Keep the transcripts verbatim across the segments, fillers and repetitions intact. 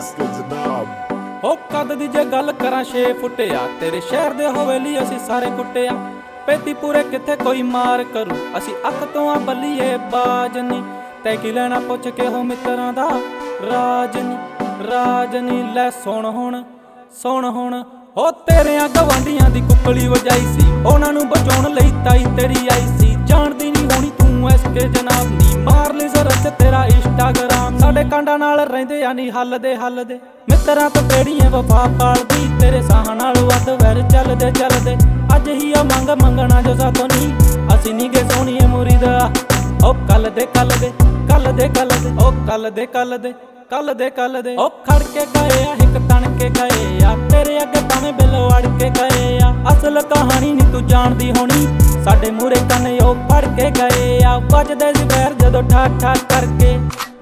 Master ਜਨਾਬ। ਉਹ ਕਦ ਦੀ ਜੇ ਗੱਲ ਕਰਾਂ ਛੇ ਫੁੱਟਿਆ ਤੇਰੇ ਸ਼ਹਿਰ ਦੇ ਹਵੇਲੀ ਅਸੀਂ ਸਾਰੇ ਕੁੱਟਿਆ। ਪੈਤੀ ਪੂਰੇ ਕਿੱਥੇ ਕੋਈ ਮਾਰ ਕਰੂ ਅਸੀਂ ਅੱਖ ਤੋਂ ਆ ਬੱਲੀਏ ਬਾਜ ਨੀ। ਤੈ ਕੀ ਲੈਣਾ ਪੁੱਛ ਕੇ ਹੋ ਮਿੱਤਰਾਂ ਦਾ ਰਾਜ ਨੀ ਰਾਜ ਨੀ। ਲੈ ਸੁਣ ਹੁਣ ਸੁਣ ਹੁਣ ਹੋ ਤੇਰਿਆਂ ਗਵਾਂਢੀਆਂ ਦੀ ਕੁੱਕਲੀ ਵਜਾਈ ਸੀ, ਉਹਨਾਂ ਨੂੰ ਬਚਾਉਣ ਲਈ ਤਾਈ ਤੇਰੀ ਆਈ ਸੀ। ਜਾਣਦੀ ਨਹੀਂ ਹੋਣੀ ਤੂੰ ਐਸ ਕੇ ਜਨਾਬ ਨੀ, ਮਾਰ ਲਈ ਜ਼ਰਚ ਤੇਰਾ ਇੰਸਟਾਗ੍ਰਾਮ। ਸਾਡੇ ਕਾਂਡਾਂ ਨਾਲ ਰਹਿੰਦੇ ਆ ਨਹੀਂ ਹੱਲਦੇ ਹੱਲਦੇ, ਮਿੱਤਰਾਂ ਤੋਂ ਕਿਹੜੀਆਂ ਵਫਾ ਪਾਲਦੀ। ਤੇਰੇ ਸਾਹਾਂ ਨਾਲ ਵੱਧ ਵੈਰ ਚੱਲਦੇ ਚੱਲਦੇ, ਅੱਜ ਹੀ ਆ ਮੰਗ ਮੰਗਣਾ ਜੋ ਸਾਥੋਂ ਨਹੀਂ। ਅਸੀਂ ਨੀ ਗੇ ਸੋਹਣੀਏ ਮੁਰੀਦਾ ਉਹ ਕੱਲ ਦੇ ਕੱਲ ਦੇ ਕੱਲ ਦੇ ਕੱਲ ਦੇ ਉਹ ਕੱਲ ਦੇ ਕੱਲ ਦੇ ਕੱਲ ਦੇ ਕੱਲ ਦੇ। ਉਹ ਖੜ ਕੇ ਗਏ ਆ ਇੱਕ ਤਣ ਕੇ ਗਏ ਆ, ਤੇਰੇ ਅੱਗੇ ਭਾਵੇਂ ਬਿੱਲ ਵੜ ਕੇ ਗਏ ਆ। ਅਸਲ ਕਹਾਣੀ ਨੀ ਤੂੰ ਜਾਣਦੀ ਹੋਣੀ, ਸਾਡੇ ਮੂਹਰੇ ਕੰਨ ਉਹ ਫੜ ਕੇ ਗਏ ਆ। ਵੱਜਦੇ ਸੀ ਵੈਰ ਜਦੋਂ ਠਾ ਠਾ ਕਰਕੇ,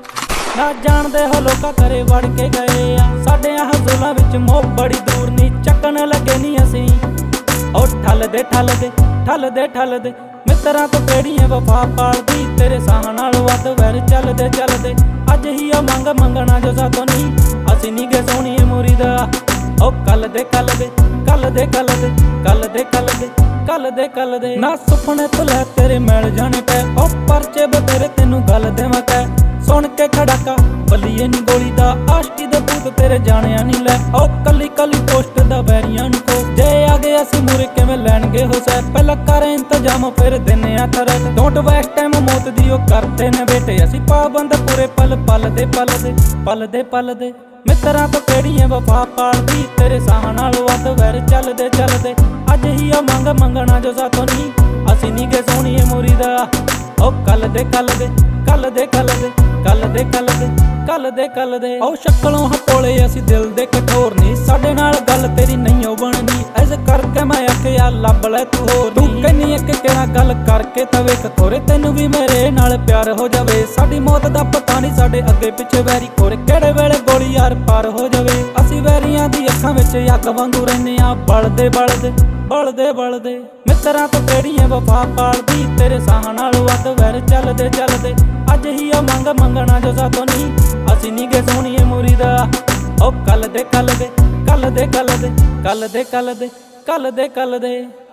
ਨਾ ਜਾਣਦੇ ਹੋ ਲੋਕਾਂ ਘਰੇ ਵੜ ਕੇ ਗਏ ਆ। ਸਾਡੇ ਆਹ ਜ਼ੁਲਾਂ ਵਿੱਚ ਮੋਹ ਬੜੀ ਦੂਰ ਨੀ, ਚੱਕਣ ਲੱਗੇ ਨੀ ਅਸੀਂ ਉਹ ਠੱਲ ਦੇ ਠੱਲ ਦੇ ਠੱਲ ਦੇ ਠੱਲ ਦੇ। ਮਿੱਤਰਾਂ ਤੋਂ ਕਿਹੜੀਆਂ ਵਫਾ ਪਾਲਦੀ, ਤੇਰੇ ਸਾਹਾਂ ਨਾਲ ਵੱਧ ਵੈਰ ਚੱਲਦੇ ਚੱਲਦੇ, ਅੱਜ ਹੀ ਆ ਮੰਗ ਮੰਗਣਾ ਜੋ ਸਾਥੋਂ ਨਹੀਂ। ਅਸੀਂ ਨੀ ਗੇ ਸੋਹਣੀਏ ਮੁਰੀਦਾ ਉਹ ਕੱਲ ਦੇ ਕੱਲ ਦੇ ਕੱਲ ਦੇ ਕੱਲ ਦੇ ਕੱਲ ਦੇ ਕੱਲ ਦੇ ਕੱਲ ਦੇ ਕੱਲ ਦੇ। ਨਾ ਸੁਪਨੇ ਤੋਂ ਲੈ ਤੇਰੇ ਮਿਲ ਜਾਣੇ ਪੈ, ਉਹ ਪਰਚੇ ਬਤੇਰੇ ਤੈਨੂੰ ਗੱਲ ਦੇਵਾਂ ਕਹਿ। ਸੁਣ ਕੇ ਖੜਾਕਾ ਬੱਲੀਏ ਨੀ ਗੋਲੀ ਦਾ, ਆਸ਼ਕੀ ਦੇ ਭੂਤ ਤੇਰੇ ਜਾਣਿਆ ਨੀ ਲੈ। ਉਹ ਕੱਲੀ ਕੱਲੀ ਪੋਸਟ ਦਾ ਵੈਰੀਆਂ ਨੂੰ ਕੋ, ਜੇ ਆ ਗਏ ਅਸੀਂ ਮੂਰੇ ਕਿਵੇਂ ਲੈਣਗੇ ਹੋ ਸੈ। ਪਹਿਲਾਂ ਕਰ ਇੰਤਜ਼ਾਮ ਫਿਰ ਦਿੰਨੇ ਆ ਥਰਟ, ਡੋਂਟ ਵੇਸਟ ਟਾਈਮ ਮੌਤ ਦੀ ਉਹ ਕਰਦੇ ਨੇ ਬੇਟੇ। ਅਸੀਂ ਪਾਬੰਦ ਪੂਰੇ ਪਲ ਪਲ ਦੇ ਪਲ ਦੇ ਪਲ ਦੇ ਪਲ ਦੇ। ਮਿੱਤਰਾਂ ਤੋਂ ਕਿਹੜੀਆਂ ਵਫਾ ਪਾਲਦੀ, ਤੇਰੇ ਸਾਹਾਂ ਨਾਲ ਵੱਧ ਵੈਰ ਚੱਲਦੇ ਚੱਲਦੇ, ਅੱਜ ਹੀ ਆ ਮੰਗ ਮੰਗਣਾ ਜੋ ਸਾਥੋਂ ਨਹੀਂ। ਅਸੀਂ ਨੀ ਗੇ ਸੋਹਣੀਏ ਮੁਰੀਦਾ ਉਹ ਕੱਲ ਦੇ ਕੱਲ ਦੇ ਕੱਲ ਦੇ ਕੱਲ ਦੇ ਕੱਲ ਦੇ ਕੱਲ ਦੇ ਕੱਲ ਦੇ ਕੱਲ ਦੇ। ਉਹ ਸ਼ਕਲੋਂ ਹਟੋਲੇ ਅਸੀਂ ਦਿਲ ਦੇ ਕਠੋਰ ਨੀ, ਸਾਡੇ ਨਾਲ ਗੱਲ ਤੇਰੀ ਨਹੀਂ ਓ ਬਣਦੀ। ਐਸ ਕਰਕੇ ਮੈਂ ਆਖਿਆ ਲੱਭ ਲੈ ਤੂੰ ਹੋਰ। ਤੂੰ ਕਹਿੰਨੀ ਇੱਕ ਕਿਹੜਾ ਗੱਲ ਕਰਕੇ ਤਾਂ ਵੇਖ ਖੋਰੇ, ਤੈਨੂੰ ਵੀ ਮੇਰੇ ਨਾਲ ਪਿਆਰ ਹੋ ਜਾਵੇ। ਸਾਡੀ ਮੌਤ ਦਾ ਪਤਾ ਨਹੀਂ ਸਾਡੇ ਅੱਗੇ ਪਿੱਛੇ ਵੈਰੀ ਖੋਰੇ, ਕਿਹੜੇ ਵੇਲੇ ਗੋਲੀ ਯਾਰ ਪਾਰ ਹੋ ਜਾਵੇ। ਅਸੀਂ ਵੈਰੀਆਂ ਦੀ ਅੱਖਾਂ ਵਿੱਚ ਅੱਗ ਵਾਂਗੂ ਰਹਿੰਦੇ ਆ, ਬਲਦੇ ਬਲਦੇ ਬਲਦੇ ਬਲਦੇ। ਮਿੱਤਰਾਂ ਤੋਂ ਕਿਹੜੀਆਂ ਵਫਾ ਪਾਲਦੀ, ਤੇਰੇ ਸਾਹਾਂ ਨਾਲ ਵੱਧ ਵੈਰ ਚੱਲਦੇ ਚੱਲਦੇ, ਅੱਜ ਹੀ ਆ ਮੰਗ ਮੰਗਣਾ ਜੋ ਸਾਥੋਂ ਨਹੀਂ। ਅਸੀਂ ਨੀ ਗੇ ਸੋਹਣੀਏ ਮੁਰੀਦਾ ਉਹ ਕੱਲ ਦੇ ਕੱਲ ਦੇ ਕੱਲ ਦੇ ਕੱਲ ਦੇ ਕੱਲ ਦੇ ਕੱਲ ਦੇ ਕੱਲ ਦੇ ਕੱਲ ਦੇ।